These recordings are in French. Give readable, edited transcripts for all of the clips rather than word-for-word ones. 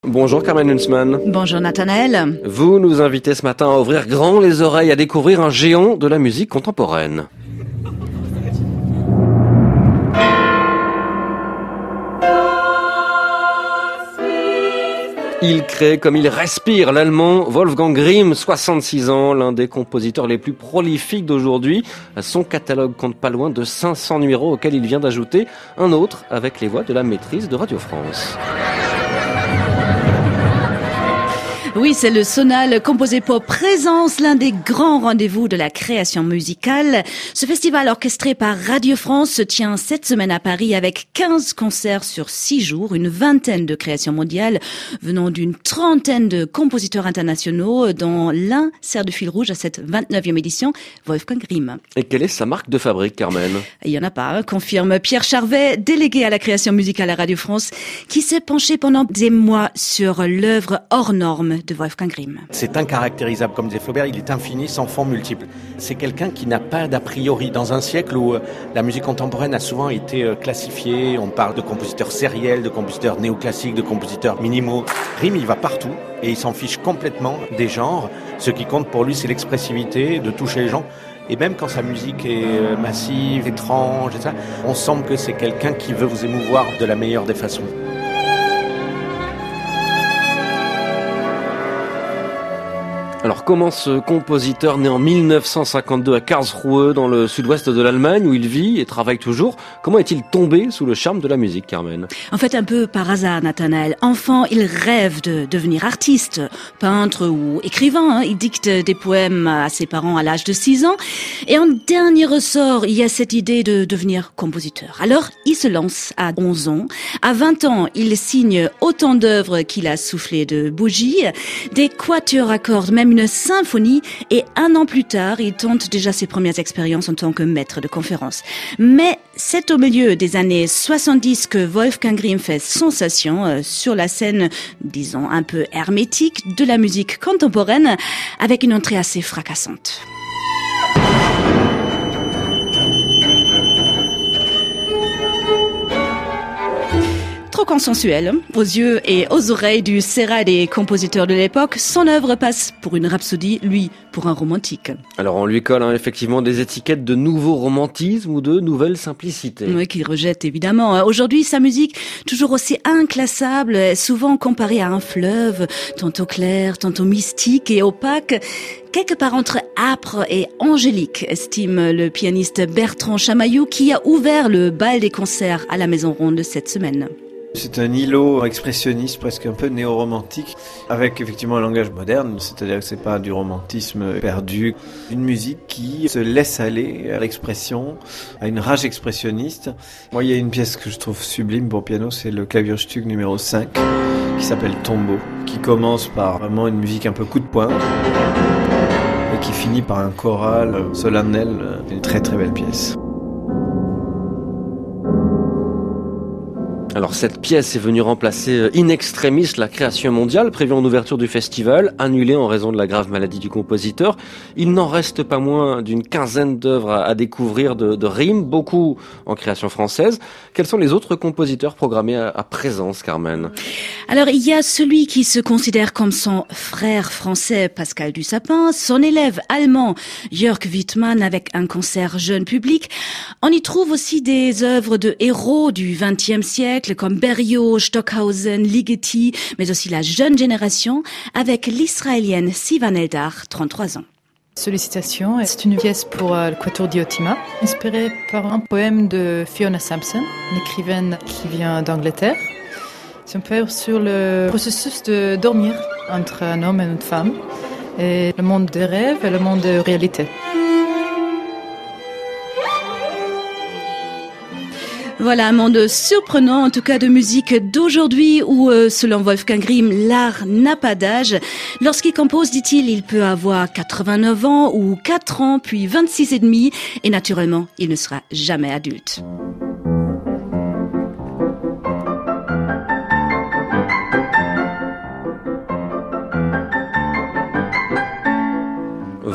Bonjour Carmen Huntsman. Bonjour Nathanaël. Vous nous invitez ce matin à ouvrir grand les oreilles, à découvrir un géant de la musique contemporaine. Il crée comme il respire l'allemand Wolfgang Grimm, 66 ans, l'un des compositeurs les plus prolifiques d'aujourd'hui. Son catalogue compte pas loin de 500 numéros auxquels il vient d'ajouter un autre avec les voix de la maîtrise de Radio France. Oui, c'est le Sonal Composé Pop Présence, l'un des grands rendez-vous de la création musicale. Ce festival orchestré par Radio France se tient cette semaine à Paris avec 15 concerts sur 6 jours, une vingtaine de créations mondiales venant d'une trentaine de compositeurs internationaux, dont l'un sert de fil rouge à cette 29e édition, Wolfgang Grimm. Et quelle est sa marque de fabrique, Carmen ? Il y en a pas, confirme Pierre Charvet, délégué à la création musicale à Radio France, qui s'est penché pendant des mois sur l'œuvre hors norme de Wolfgang Grimm. C'est incaractérisable, comme disait Flaubert, il est infini sans forme multiple. C'est quelqu'un qui n'a pas d'a priori. Dans un siècle où la musique contemporaine a souvent été classifiée, on parle de compositeurs sériels, de compositeurs néoclassiques, de compositeurs minimaux. Grimm, il va partout et il s'en fiche complètement des genres. Ce qui compte pour lui, c'est l'expressivité, de toucher les gens. Et même quand sa musique est massive, étrange, etc., on sent que c'est quelqu'un qui veut vous émouvoir de la meilleure des façons. Alors comment ce compositeur né en 1952 à Karlsruhe dans le sud-ouest de l'Allemagne où il vit et travaille toujours, comment est-il tombé sous le charme de la musique, Carmen ? En fait, un peu par hasard, Nathanaël. Enfant, il rêve de devenir artiste, peintre ou écrivain. Il dicte des poèmes à ses parents à l'âge de 6 ans. Et en dernier ressort, il y a cette idée de devenir compositeur. Alors, il se lance à 11 ans. À 20 ans, il signe autant d'œuvres qu'il a soufflé de bougies, des quatuors à cordes, même une symphonie, et un an plus tard, il tente déjà ses premières expériences en tant que maître de conférence. Mais c'est au milieu des années 70 que Wolfgang Grimm fait sensation sur la scène, disons, un peu hermétique de la musique contemporaine, avec une entrée assez fracassante. Trop consensuel, aux yeux et aux oreilles du sérail des compositeurs de l'époque, son œuvre passe pour une rhapsodie, lui pour un romantique. Alors on lui colle effectivement des étiquettes de nouveau romantisme ou de nouvelle simplicité. Oui, qu'il rejette évidemment. Aujourd'hui, sa musique, toujours aussi inclassable, est souvent comparée à un fleuve, tantôt clair, tantôt mystique et opaque, quelque part entre âpre et angélique, estime le pianiste Bertrand Chamaillou, qui a ouvert le bal des concerts à la Maison Ronde cette semaine. C'est un îlot expressionniste, presque un peu néo-romantique, avec effectivement un langage moderne, c'est-à-dire que c'est pas du romantisme perdu. Une musique qui se laisse aller à l'expression, à une rage expressionniste. Moi, il y a une pièce que je trouve sublime pour piano, c'est le Klavierstück numéro 5, qui s'appelle Tombeau, qui commence par vraiment une musique un peu coup de poing, et qui finit par un choral solennel, une très très belle pièce. Alors cette pièce est venue remplacer in extremis la création mondiale prévue en ouverture du festival, annulée en raison de la grave maladie du compositeur. Il n'en reste pas moins d'une quinzaine d'œuvres à découvrir de Grimm, beaucoup en création française. Quels sont les autres compositeurs programmés à présence, Carmen ? Alors il y a celui qui se considère comme son frère français, Pascal Dussapin, son élève allemand, Jörg Wittmann, avec un concert jeune public. On y trouve aussi des œuvres de héros du XXe siècle, comme Berlioz, Stockhausen, Ligeti, mais aussi la jeune génération, avec l'Israélienne Sivan Eldar, 33 ans. Sollicitation, c'est une pièce pour le Quatuor Diotima, inspirée par un poème de Fiona Sampson, une écrivaine qui vient d'Angleterre. C'est un poème sur le processus de dormir entre un homme et une femme, et le monde des rêves et le monde de réalité. Voilà un monde surprenant, en tout cas de musique d'aujourd'hui où, selon Wolfgang Grimm, l'art n'a pas d'âge. Lorsqu'il compose, dit-il, il peut avoir 89 ans ou 4 ans, puis 26 et demi, et naturellement, il ne sera jamais adulte.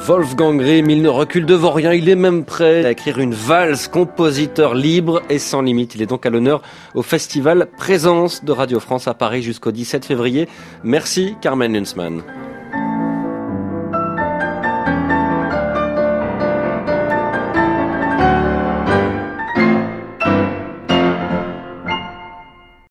Wolfgang Grimm, il ne recule devant rien, il est même prêt à écrire une valse, compositeur libre et sans limite. Il est donc à l'honneur au festival Présence de Radio France à Paris jusqu'au 17 février. Merci Carmen Huntsman.